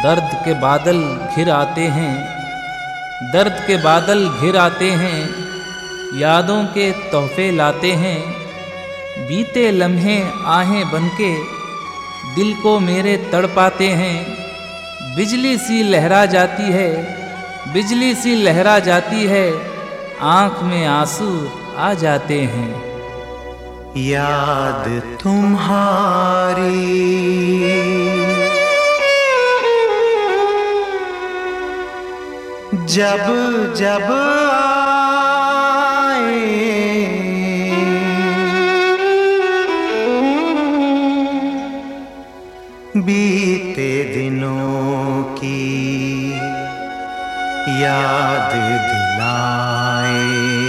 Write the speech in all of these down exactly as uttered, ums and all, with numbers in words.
दर्द के बादल घिर आते हैं, दर्द के बादल घिर आते हैं, यादों के तोहफे लाते हैं। बीते लम्हे आहें बनके दिल को मेरे तड़पाते हैं। बिजली सी लहरा जाती है, बिजली सी लहरा जाती है, आँख में आंसू आ जाते हैं। याद तुम्हारी जब जब आए, बीते दिनों की याद दिलाए।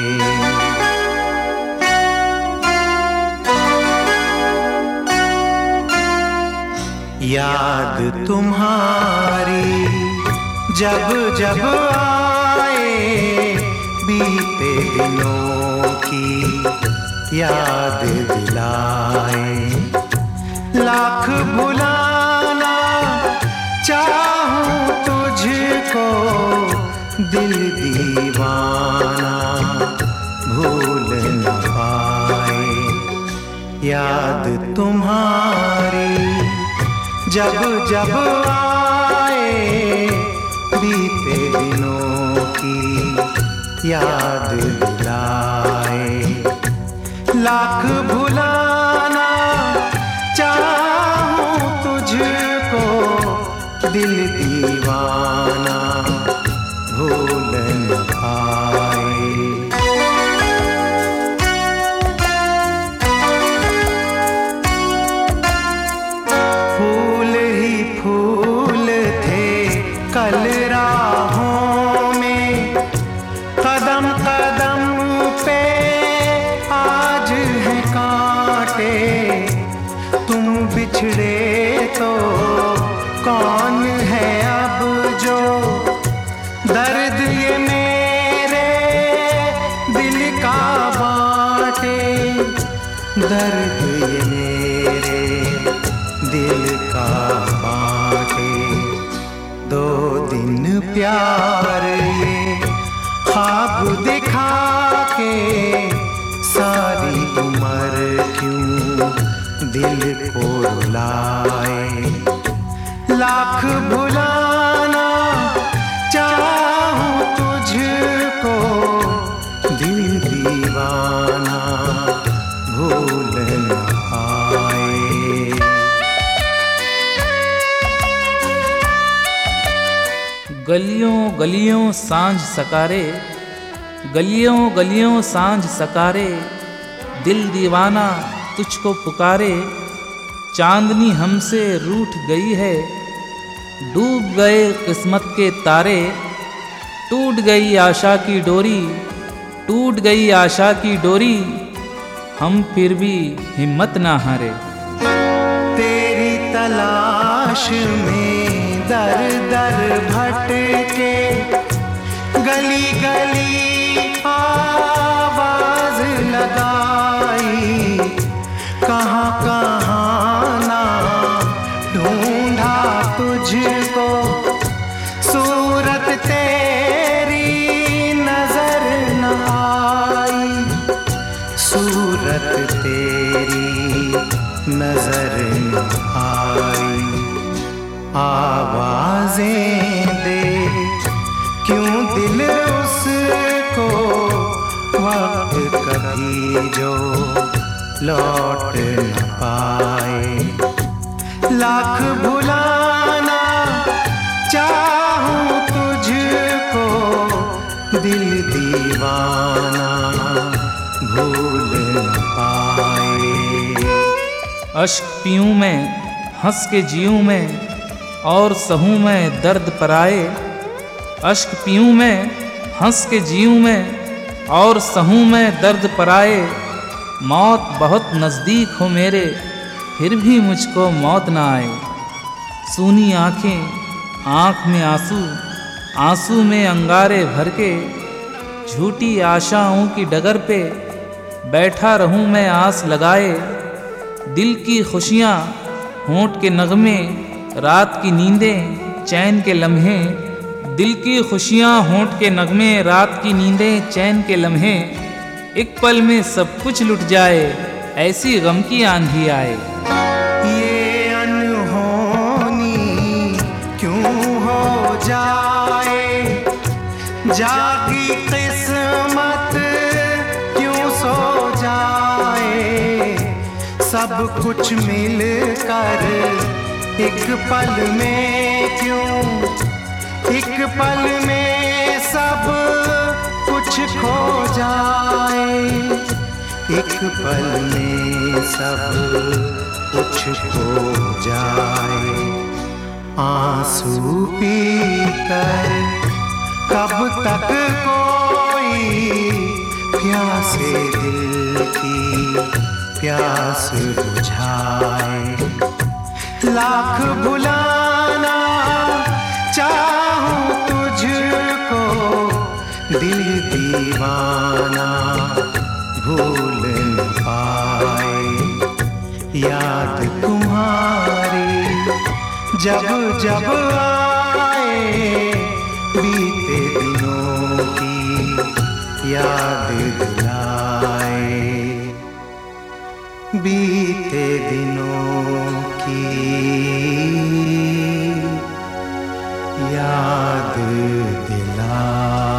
याद तुम्हारी जब जब आए, बीते दिनों की याद दिलाए। लाख भुलाना चाहूं तुझको, दिल दीवाना भूल न पाए। याद तुम्हारी जब जब आए, बीते दिनों की याद दिलाए। लाख भुलाना चाहूं तुझको, दिल दीवाना भूल न पाए। कल राहों में कदम कदम पे आज है कांटे। तुम बिछड़े तो कौन है अब जो दर्द ये मेरे दिल का बांटे। दर्द ये मेरे दिल का बांटे। दो दिन प्यार ये ख्वाब दिखा के, सारी उम्र क्यों दिल को रुलाए। लाख भुलाना चाहूं तुझको, दिल दीवाना भूल न पाए। गलियों गलियों सांझ सकारे, गलियों गलियों सांझ सकारे, दिल दीवाना तुझको पुकारे। चांदनी हमसे रूठ गई है, डूब गए किस्मत के तारे। टूट गई आशा की डोरी, टूट गई आशा की डोरी, हम फिर भी हिम्मत ना हारे। तेरी तलाश में दर दर भटके, गली गली आवाज लगाई। कहाँ कहाँ ना ढूंढा तुझको, सूरत तेरी नजर न आई। सूरत तेरी नजर न आई। आवाजें दे क्यों दिल उसको, वक्त कभी जो लौट न पाए। लाख भुलाना चाहूं तुझको, दिल दीवाना भूल न पाए। अश्क पीऊं मैं हंस के जीऊं मैं, और सहूं मैं दर्द पराए। अश्क पीऊं मैं हंस के जीऊं मैं, और सहूं मैं दर्द पराए। मौत बहुत नज़दीक हो मेरे, फिर भी मुझको मौत ना आए। सूनी आँखें आँख में आंसू, आंसू में अंगारे भर के, झूठी आशाओं की डगर पे बैठा रहूं मैं आस लगाए। दिल की खुशियाँ होंठ के नगमे, रात की नींदें चैन के लम्हे, दिल की खुशियाँ होंठ के नगमे, रात की नींदें चैन के लम्हे, एक पल में सब कुछ लुट जाए, ऐसी गम की आंधी आए। ये अनहोनी क्यों हो जाए, जागी किस्मत क्यों सो जाए, सब कुछ मिलकर एक पल में क्यों, एक पल में सब कुछ खो जाए, एक पल में सब कुछ खो जाए। आंसू पीकर कब तक कोई प्यासे दिल की प्यास बुझाए, लाख बुलाना चाहूं तुझको, दिल दीवाना भूल न पाए, याद तुम्हारी जब जब आए, बीते दिनों की याद दिलाए, बीते दिनों की याद दिलाए।